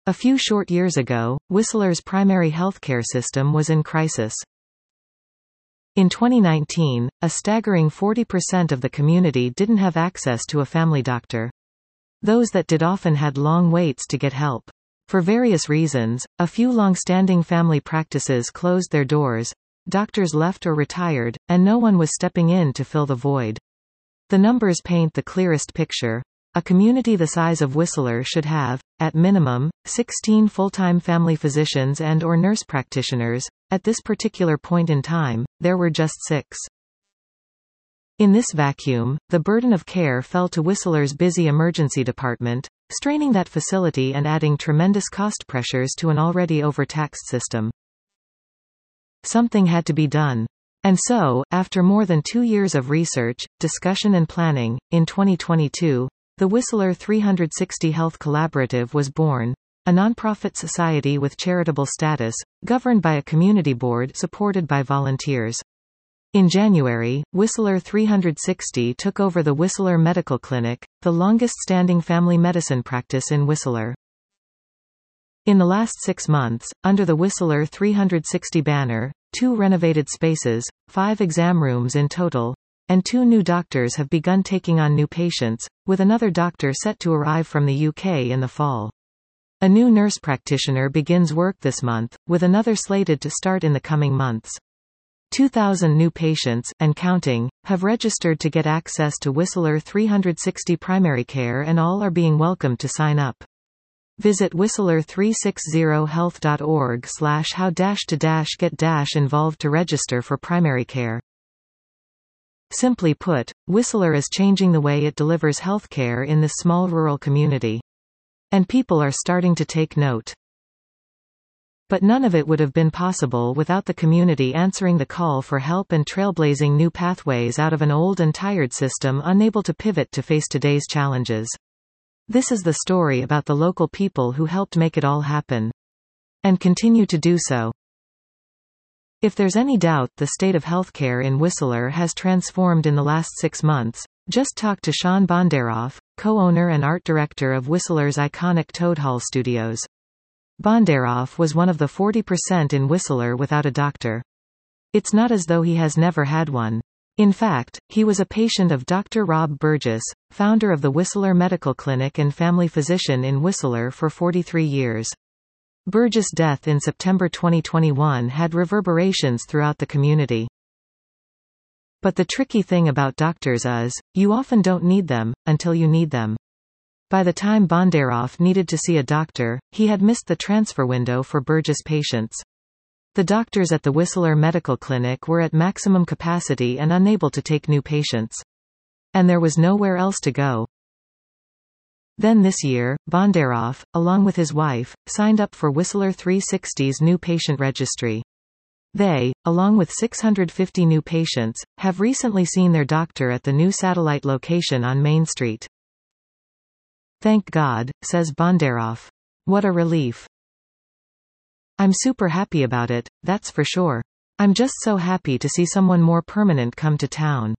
A few short years ago, Whistler's primary healthcare system was in crisis. In 2019, a staggering 40% of the community didn't have access to a family doctor. Those that did often had long waits to get help. For various reasons, a few long-standing family practices closed their doors, doctors left or retired, and no one was stepping in to fill the void. The numbers paint the clearest picture. A community the size of Whistler should have, at minimum, 16 full-time family physicians and/or nurse practitioners. At this particular point in time, there were just 6. In this vacuum, the burden of care fell to Whistler's busy emergency department, straining that facility and adding tremendous cost pressures to an already overtaxed system. Something had to be done. And so, after more than 2 years of research, discussion and planning, in 2022, the Whistler 360 Health Collaborative was born, a nonprofit society with charitable status, governed by a community board supported by volunteers. In January, Whistler 360 took over the Whistler Medical Clinic, the longest-standing family medicine practice in Whistler. In the last 6 months, under the Whistler 360 banner, 2 renovated spaces, 5 exam rooms in total, and 2 new doctors have begun taking on new patients, with another doctor set to arrive from the UK in the fall. A new nurse practitioner begins work this month, with another slated to start in the coming months. 2,000 new patients, and counting, have registered to get access to Whistler 360 primary care, and all are being welcomed to sign up. Visit whistler360health.org/how-to-get-involved to register for primary care. Simply put, Whistler is changing the way it delivers healthcare in this small rural community. And people are starting to take note. But none of it would have been possible without the community answering the call for help and trailblazing new pathways out of an old and tired system unable to pivot to face today's challenges. This is the story about the local people who helped make it all happen. And continue to do so. If there's any doubt the state of healthcare in Whistler has transformed in the last 6 months, just talk to Sean Bondaroff, co-owner and art director of Whistler's iconic Toad Hall Studios. Bondaroff was one of the 40% in Whistler without a doctor. It's not as though he has never had one. In fact, he was a patient of Dr. Rob Burgess, founder of the Whistler Medical Clinic and family physician in Whistler for 43 years. Burgess' death in September 2021 had reverberations throughout the community. But the tricky thing about doctors is, you often don't need them, until you need them. By the time Bondaroff needed to see a doctor, he had missed the transfer window for Burgess patients. The doctors at the Whistler Medical Clinic were at maximum capacity and unable to take new patients. And there was nowhere else to go. Then this year, Bondaroff, along with his wife, signed up for Whistler 360's new patient registry. They, along with 650 new patients, have recently seen their doctor at the new satellite location on Main Street. Thank God, says Bondaroff. What a relief. I'm super happy about it, that's for sure. I'm just so happy to see someone more permanent come to town.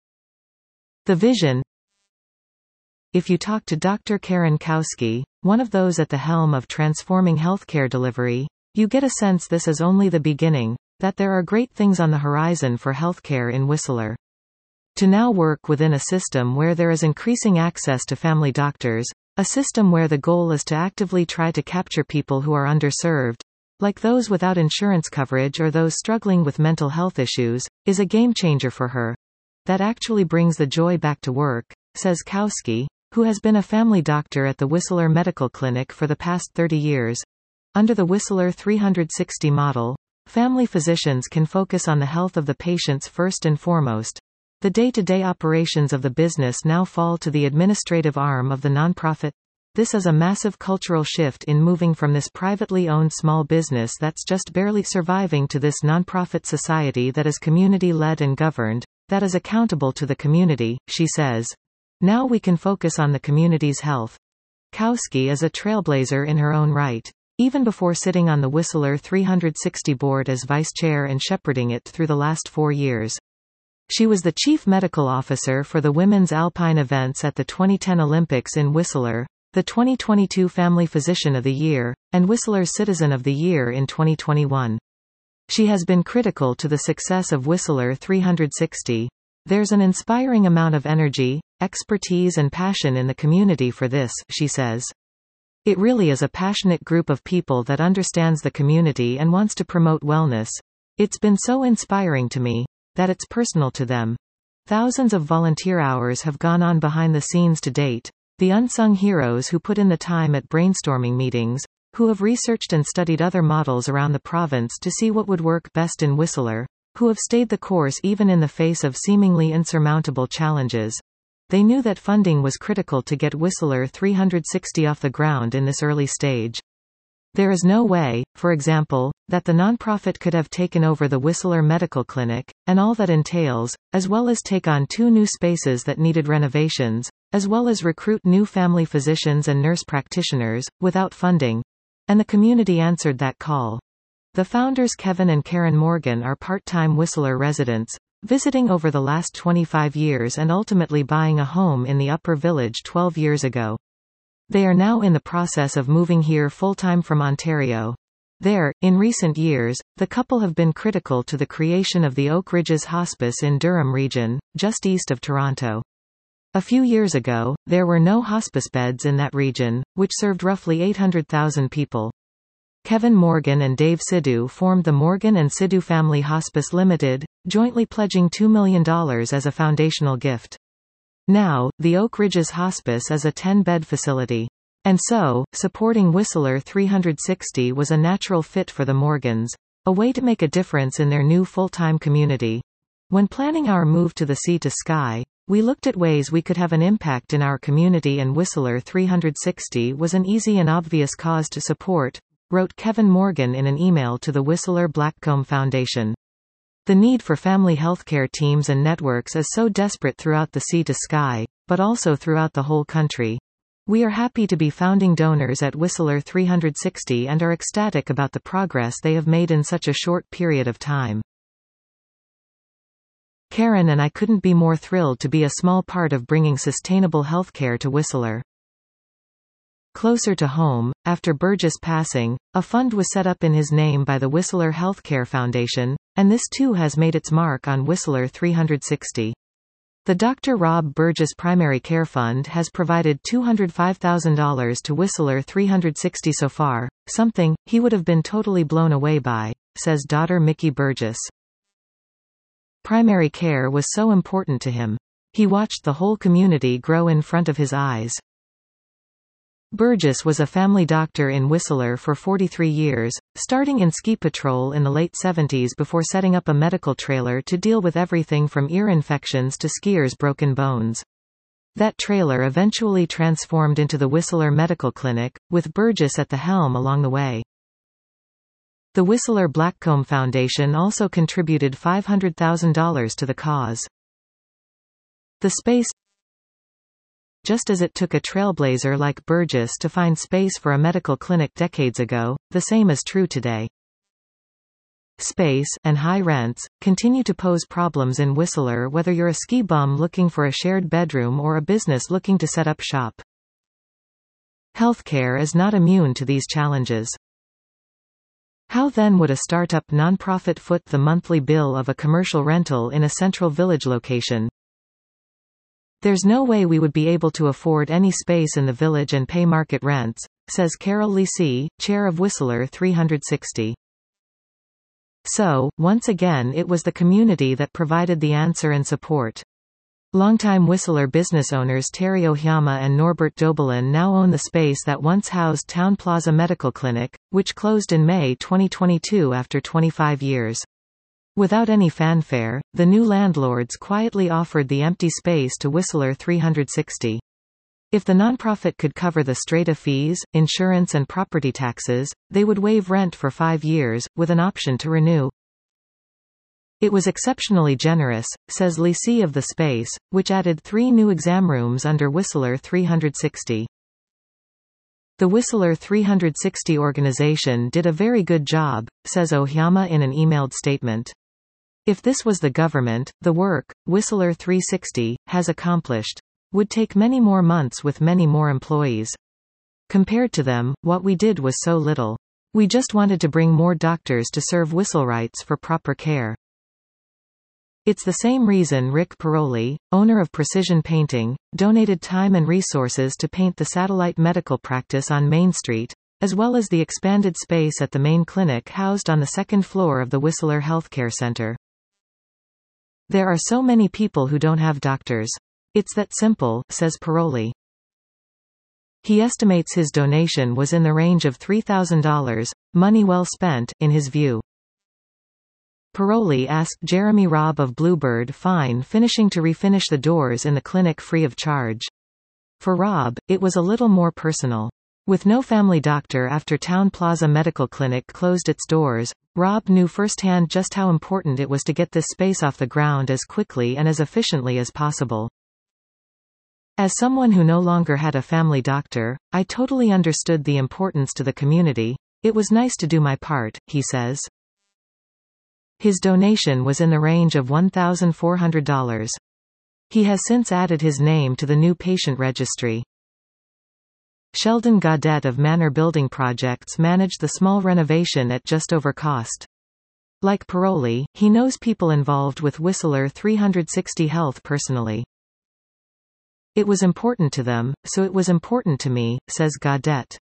The vision. If you talk to Dr. Karen Kowski, one of those at the helm of transforming healthcare delivery, you get a sense this is only the beginning, that there are great things on the horizon for healthcare in Whistler. To now work within a system where there is increasing access to family doctors, a system where the goal is to actively try to capture people who are underserved, like those without insurance coverage or those struggling with mental health issues, is a game changer for her. That actually brings the joy back to work, says Kowski, who has been a family doctor at the Whistler Medical Clinic for the past 30 years. Under the Whistler 360 model, family physicians can focus on the health of the patients first and foremost. The day-to-day operations of the business now fall to the administrative arm of the nonprofit. This is a massive cultural shift in moving from this privately owned small business that's just barely surviving to this nonprofit society that is community-led and governed, that is accountable to the community, she says. Now we can focus on the community's health. Kowski is a trailblazer in her own right. Even before sitting on the Whistler 360 board as vice chair and shepherding it through the last 4 years. She was the chief medical officer for the women's alpine events at the 2010 Olympics in Whistler, the 2022 Family Physician of the Year, and Whistler's Citizen of the Year in 2021. She has been critical to the success of Whistler 360. There's an inspiring amount of energy, expertise and passion in the community for this, she says. It really is a passionate group of people that understands the community and wants to promote wellness. It's been so inspiring to me that it's personal to them. Thousands of volunteer hours have gone on behind the scenes to date. The unsung heroes who put in the time at brainstorming meetings, who have researched and studied other models around the province to see what would work best in Whistler, who have stayed the course even in the face of seemingly insurmountable challenges. They knew that funding was critical to get Whistler 360 off the ground in this early stage. There is no way, for example, that the nonprofit could have taken over the Whistler Medical Clinic, and all that entails, as well as take on 2 new spaces that needed renovations, as well as recruit new family physicians and nurse practitioners, without funding. And the community answered that call. The founders Kevin and Karen Morgan are part-time Whistler residents, visiting over the last 25 years and ultimately buying a home in the Upper Village 12 years ago. They are now in the process of moving here full-time from Ontario. There, in recent years, the couple have been critical to the creation of the Oak Ridges Hospice in Durham Region, just east of Toronto. A few years ago, there were no hospice beds in that region, which served roughly 800,000 people. Kevin Morgan and Dave Sidhu formed the Morgan and Sidhu Family Hospice Limited, jointly pledging $2 million as a foundational gift. Now, the Oak Ridges Hospice is a 10-bed facility. And so, supporting Whistler 360 was a natural fit for the Morgans, a way to make a difference in their new full-time community. When planning our move to the Sea to Sky, we looked at ways we could have an impact in our community, and Whistler 360 was an easy and obvious cause to support, wrote Kevin Morgan in an email to the Whistler Blackcomb Foundation. The need for family healthcare teams and networks is so desperate throughout the Sea to Sky, but also throughout the whole country. We are happy to be founding donors at Whistler 360 and are ecstatic about the progress they have made in such a short period of time. Karen and I couldn't be more thrilled to be a small part of bringing sustainable healthcare to Whistler. Closer to home, after Burgess' passing, a fund was set up in his name by the Whistler Healthcare Foundation, and this too has made its mark on Whistler 360. The Dr. Rob Burgess Primary Care Fund has provided $205,000 to Whistler 360 so far, something he would have been totally blown away by, says daughter Mickey Burgess. Primary care was so important to him. He watched the whole community grow in front of his eyes. Burgess was a family doctor in Whistler for 43 years, starting in ski patrol in the late 70s before setting up a medical trailer to deal with everything from ear infections to skiers' broken bones. That trailer eventually transformed into the Whistler Medical Clinic, with Burgess at the helm along the way. The Whistler Blackcomb Foundation also contributed $500,000 to the cause. The space. Just as it took a trailblazer like Burgess to find space for a medical clinic decades ago, the same is true today. Space, and high rents, continue to pose problems in Whistler, whether you're a ski bum looking for a shared bedroom or a business looking to set up shop. Healthcare is not immune to these challenges. How then would a startup nonprofit foot the monthly bill of a commercial rental in a central village location? There's no way we would be able to afford any space in the village and pay market rents, says Carol Lisi, chair of Whistler 360. So, once again it was the community that provided the answer and support. Longtime Whistler business owners Terry Ohyama and Norbert Dobelin now own the space that once housed Town Plaza Medical Clinic, which closed in May 2022 after 25 years. Without any fanfare, the new landlords quietly offered the empty space to Whistler 360. If the nonprofit could cover the strata fees, insurance and property taxes, they would waive rent for 5 years, with an option to renew. It was exceptionally generous, says Lisi of the space, which added 3 new exam rooms under Whistler 360. The Whistler 360 organization did a very good job, says Ohyama in an emailed statement. If this was the government, the work Whistler 360 has accomplished would take many more months with many more employees. Compared to them, what we did was so little. We just wanted to bring more doctors to serve Whistlerites for proper care. It's the same reason Rick Paroli, owner of Precision Painting, donated time and resources to paint the satellite medical practice on Main Street, as well as the expanded space at the main clinic housed on the second floor of the Whistler Healthcare Center. There are so many people who don't have doctors. It's that simple, says Paroli. He estimates his donation was in the range of $3,000, money well spent, in his view. Paroli asked Jeremy Robb of Bluebird Fine Finishing to refinish the doors in the clinic free of charge. For Robb, it was a little more personal. With no family doctor after Town Plaza Medical Clinic closed its doors, Robb knew firsthand just how important it was to get this space off the ground as quickly and as efficiently as possible. As someone who no longer had a family doctor, I totally understood the importance to the community. It was nice to do my part, he says. His donation was in the range of $1,400. He has since added his name to the new patient registry. Sheldon Gaudette of Manor Building Projects managed the small renovation at just over cost. Like Paroli, he knows people involved with Whistler 360 Health personally. It was important to them, so it was important to me, says Gaudette.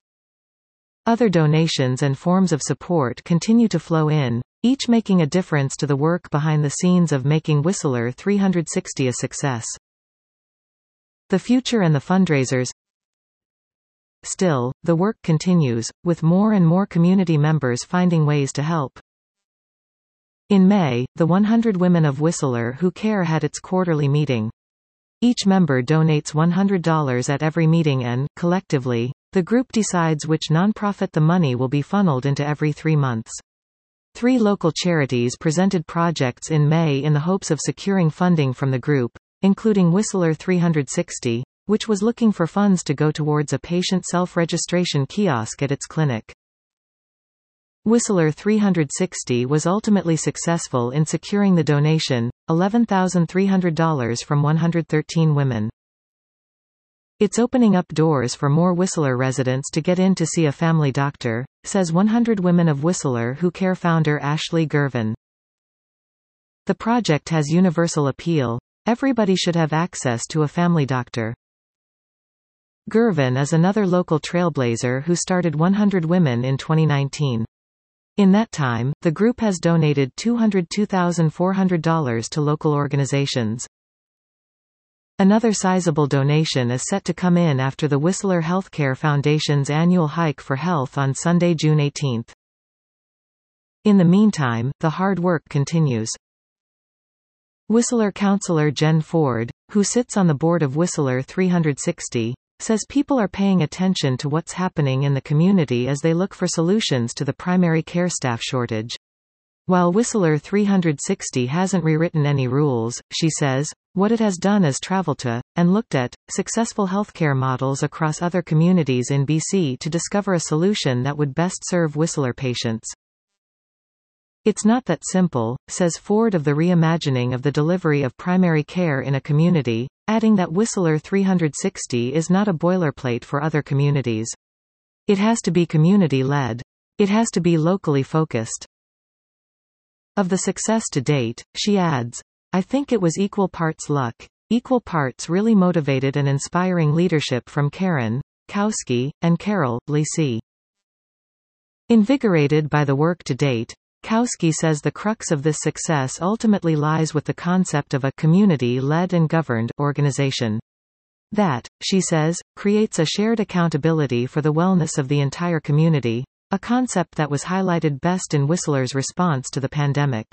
Other donations and forms of support continue to flow in, each making a difference to the work behind the scenes of making Whistler 360 a success. The future and the fundraisers. Still, the work continues, with more and more community members finding ways to help. In May, the 100 Women of Whistler Who Care had its quarterly meeting. Each member donates $100 at every meeting and, collectively, the group decides which nonprofit the money will be funneled into every 3 months. 3 local charities presented projects in May in the hopes of securing funding from the group, including Whistler 360, which was looking for funds to go towards a patient self-registration kiosk at its clinic. Whistler 360 was ultimately successful in securing the donation, $11,300 from 113 women. It's opening up doors for more Whistler residents to get in to see a family doctor, says 100 Women of Whistler Who Care founder Ashley Gervin. The project has universal appeal. Everybody should have access to a family doctor. Gervin is another local trailblazer who started 100 Women in 2019. In that time, the group has donated $202,400 to local organizations. Another sizable donation is set to come in after the Whistler Healthcare Foundation's annual Hike for Health on Sunday, June 18. In the meantime, the hard work continues. Whistler councillor Jen Ford, who sits on the board of Whistler 360, says people are paying attention to what's happening in the community as they look for solutions to the primary care staff shortage. While Whistler 360 hasn't rewritten any rules, she says, what it has done is travel to, and looked at, successful healthcare models across other communities in BC to discover a solution that would best serve Whistler patients. It's not that simple, says Ford of the reimagining of the delivery of primary care in a community, adding that Whistler 360 is not a boilerplate for other communities. It has to be community-led. It has to be locally focused. Of the success to date, she adds, I think it was equal parts luck, equal parts really motivated and inspiring leadership from Karen Kowski, and Carol Lisi. Invigorated by the work to date, Kowski says the crux of this success ultimately lies with the concept of a community-led and governed organization. That, she says, creates a shared accountability for the wellness of the entire community, a concept that was highlighted best in Whistler's response to the pandemic.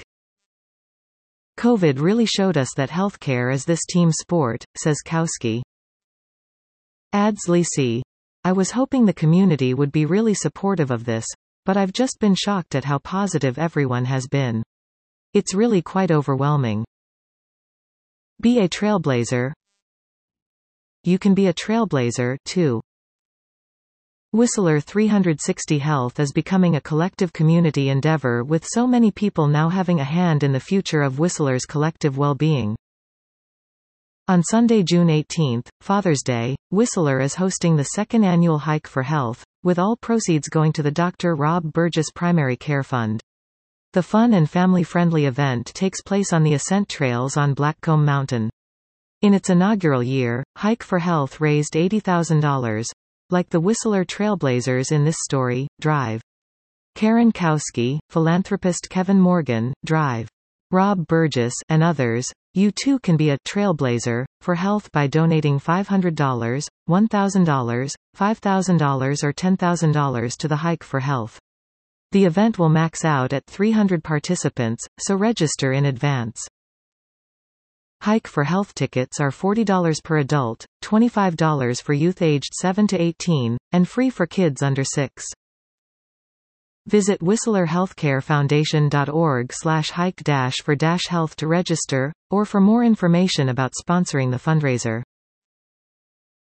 COVID really showed us that healthcare is this team sport, says Kowski. Adds Lisi. I was hoping the community would be really supportive of this, but I've just been shocked at how positive everyone has been. It's really quite overwhelming. Be a trailblazer. You can be a trailblazer, too. Whistler 360 Health is becoming a collective community endeavor with so many people now having a hand in the future of Whistler's collective well-being. On Sunday, June 18, Father's Day, Whistler is hosting the second annual Hike for Health, with all proceeds going to the Dr. Rob Burgess Primary Care Fund. The fun and family-friendly event takes place on the ascent trails on Blackcomb Mountain. In its inaugural year, Hike for Health raised $80,000. Like the Whistler Trailblazers in this story, Drive. Karen Kowski, philanthropist Kevin Morgan, Drive. Rob Burgess, and others. You too can be a trailblazer for health by donating $500, $1,000, $5,000 or $10,000 to the Hike for Health. The event will max out at 300 participants, so register in advance. Hike for Health tickets are $40 per adult, $25 for youth aged 7 to 18, and free for kids under 6. Visit whistlerhealthcarefoundation.org/hike-for-health to register, or for more information about sponsoring the fundraiser.